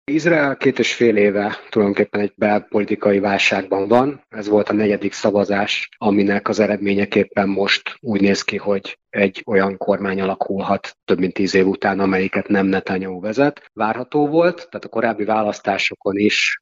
Izrael 2,5 éve tulajdonképpen egy belpolitikai válságban van. Ez volt a negyedik szavazás, aminek az eredményeképpen most úgy néz ki, hogy egy olyan kormány alakulhat több mint 10 év után, amelyiket nem Netanyahu vezet. Várható volt, tehát a korábbi választásokon is,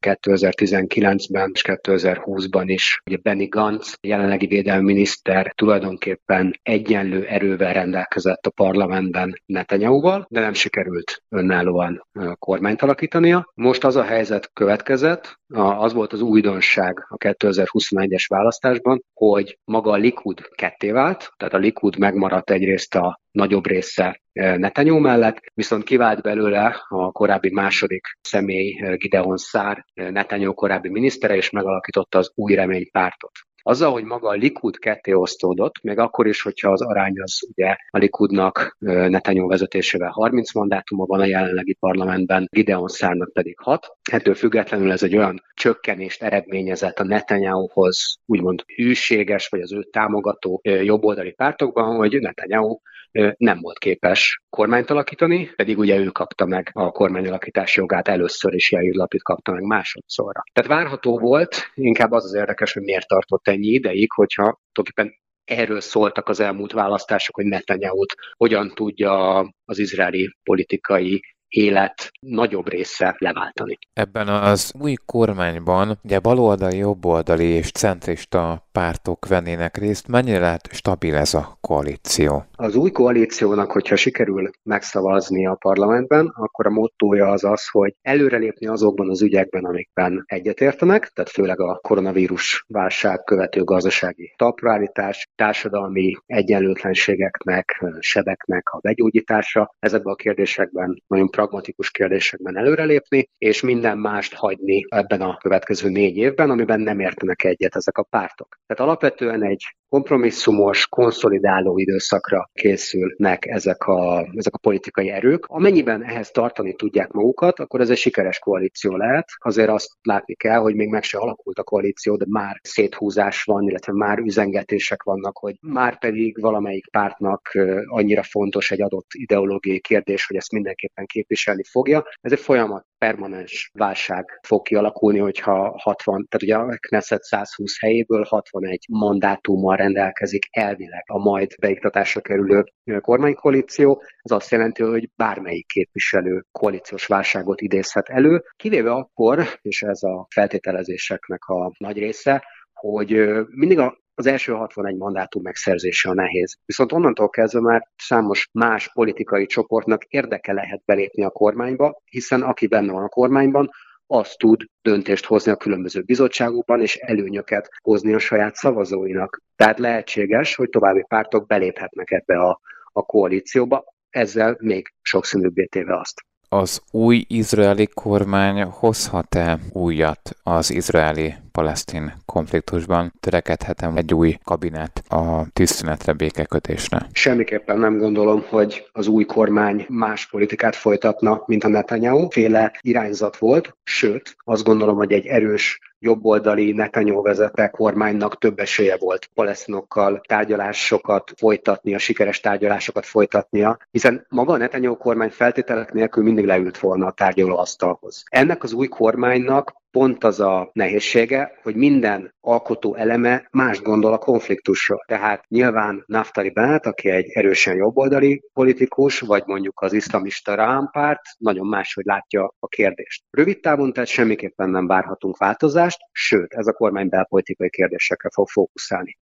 2019-ben és 2020-ban is, ugye Benny Gantz, jelenlegi védelmi miniszter tulajdonképpen egyenlő erővel rendelkezett a parlamentben Netanyahuval, de nem sikerült önállóan kormányt alakítania. Most az a helyzet következett, az volt az újdonság a 2021-es választásban, hogy maga a Likud ketté vált, tehát a Likud megmaradt egyrészt a nagyobb része Netanyahu mellett, viszont kivált belőle a korábbi második személy, Gideon Szár, Netanyahu korábbi minisztere, és megalakította az Új Remény pártot. Azzal, hogy maga a Likud ketté osztódott, még akkor is, hogyha az arány az ugye a Likudnak Netanyahu vezetésével 30 mandátuma van a jelenlegi parlamentben, Gideon Szárnak pedig 6. Ettől függetlenül ez egy olyan csökkenést eredményezett a Netanyahuhoz úgymond hűséges, vagy az ő támogató jobboldali pártokban, hogy Netanyahu nem volt képes kormányt alakítani, pedig ugye ő kapta meg a kormányalakítási jogát először, és Jair Lapid kapta meg másodszorra. Tehát várható volt, inkább az érdekes, hogy miért tartott ennyi ideig, hogyha tulajdonképpen erről szóltak az elmúlt választások, hogy Netanyahut hogyan tudja az izraeli politikai élet nagyobb része leváltani. Ebben az új kormányban ugye baloldali, jobboldali és centrista pártok vennének részt. Mennyire lehet stabil ez a koalíció? Az új koalíciónak, hogyha sikerül megszavazni a parlamentben, akkor a mottója az az, hogy előrelépni azokban az ügyekben, amikben egyetértenek, tehát főleg a koronavírus válság követő gazdasági talpraállítás, társadalmi egyenlőtlenségeknek, sebeknek a begyógyítása, ezekben a kérdésekben, nagyon pragmatikus kérdésekben előrelépni, és minden mást hagyni ebben a következő 4 évben, amiben nem értenek egyet ezek a pártok. Tehát alapvetően egy kompromisszumos, konszolidáló időszakra készülnek ezek a politikai erők. Amennyiben ehhez tartani tudják magukat, akkor ez egy sikeres koalíció lehet. Azért azt látni kell, hogy még meg se alakult a koalíció, de már széthúzás van, illetve már üzengetések vannak, hogy már pedig valamelyik pártnak annyira fontos egy adott ideológiai kérdés, hogy ezt mindenképpen képviselni fogja. Ez egy folyamat, permanens válság fog kialakulni, hogyha 60, tehát ugye a Knesset 120 helyéből 61 mandátummal rendelkezik elvileg a majd beiktatásra kerülő kormánykoalíció. Ez azt jelenti, hogy bármelyik képviselő koalíciós válságot idézhet elő, kivéve akkor, és ez a feltételezéseknek a nagy része, hogy mindig az első 61 mandátum megszerzése a nehéz. Viszont onnantól kezdve már számos más politikai csoportnak érdeke lehet belépni a kormányba, hiszen aki benne van a kormányban, az tud döntést hozni a különböző bizottságokban, és előnyöket hozni a saját szavazóinak. Tehát lehetséges, hogy további pártok beléphetnek ebbe a koalícióba, ezzel még sokszínűbbé téve azt. Az új izraeli kormány hozhat-e újat az izraeli-palesztin konfliktusban? Törekedhet-e egy új kabinet a tűzszünetre, békekötésre? Semmiképpen nem gondolom, hogy az új kormány más politikát folytatna, mint a Netanyahu féle irányzat volt, sőt, azt gondolom, hogy egy erős jobboldali Netanyahu vezette kormánynak több esélye volt palesztinokkal tárgyalásokat folytatnia, sikeres tárgyalásokat folytatnia, hiszen maga a Netanyahu kormány feltételek nélkül mindig leült volna a tárgyalóasztalhoz. Ennek az új kormánynak pont az a nehézsége, hogy minden alkotó eleme mást gondol a konfliktusról. Tehát nyilván Naftali Bennett, aki egy erősen jobboldali politikus, vagy mondjuk az iszlamista Ra'am párt, nagyon máshogy látja a kérdést. Rövid távon tehát semmiképpen nem várhatunk változást, sőt, ez a kormány belpolitikai kérdésekre fog fókuszálni.